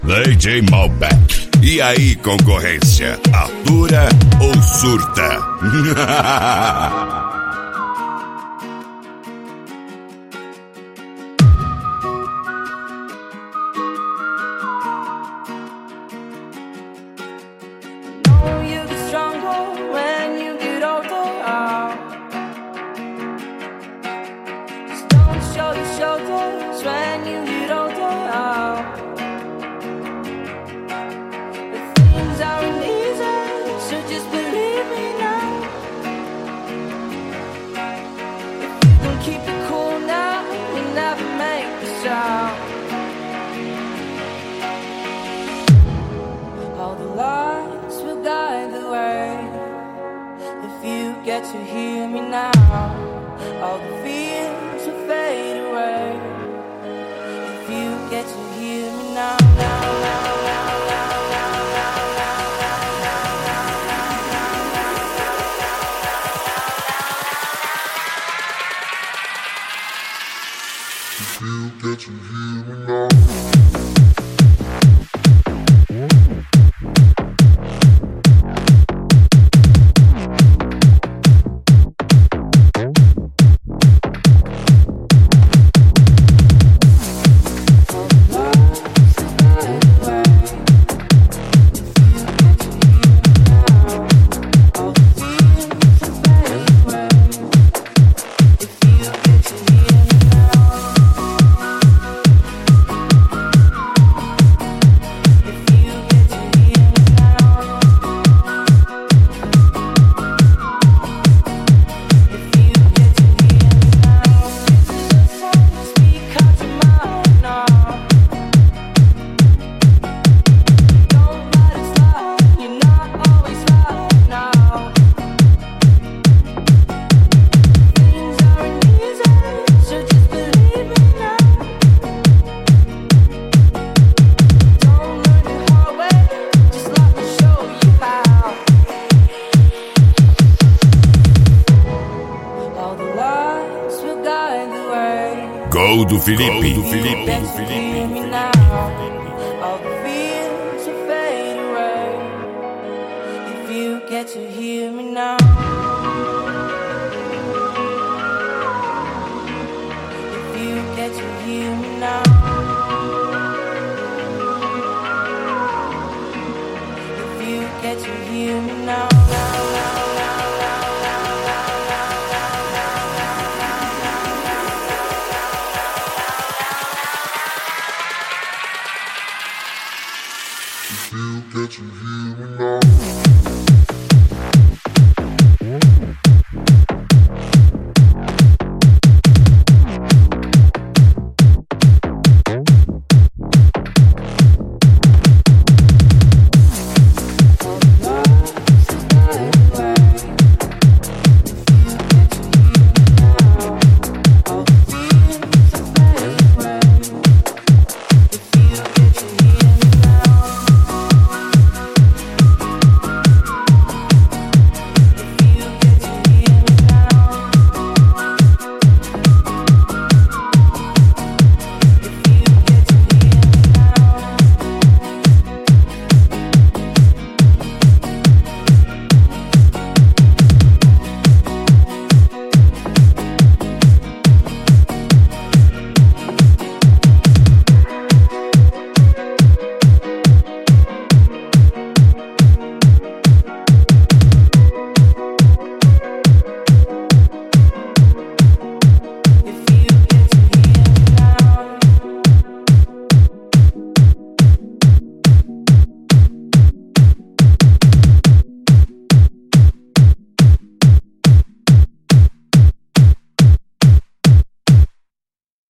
DJ Malbec. E aí, concorrência, atura ou surta? When you get older, but things aren't easy, so just believe me now. If you don't keep it cool now, you never make the sound. All the lights will guide the way. If you get to hear me now, all the fears will fade away. You get to hear me now, If you get to hear me now. Gol do Felipe. If you get to hear me now, if you get to hear me now, if you get to hear me now. If you get to hear me now.